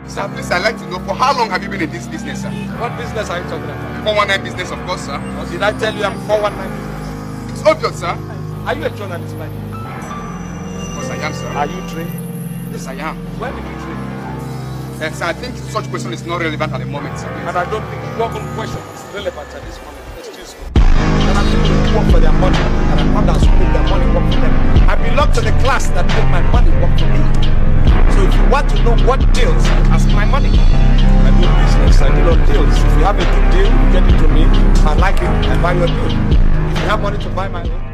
Sir, please, I'd like to know, for how long have you been in this business, sir? What business are you talking about? 419 business, of course, sir. Or did I tell you I'm 419 business? It's obvious, sir. Are you a journalist, man? Of course I am, sir. Are you trained? Yes, I am. Where did you train? Sir, I think such question is not relevant at the moment, sir. And I don't think your own question is relevant at this moment. Excuse me. There are people who work for their money, and there are others who make their money work for them. I belong to the class that make my money work for me. So if you want to know what deals, ask my money. I do business, I deal on deals. If you have a good deal, you get it to me. If I like it, I buy your deal. If you have money to buy my own,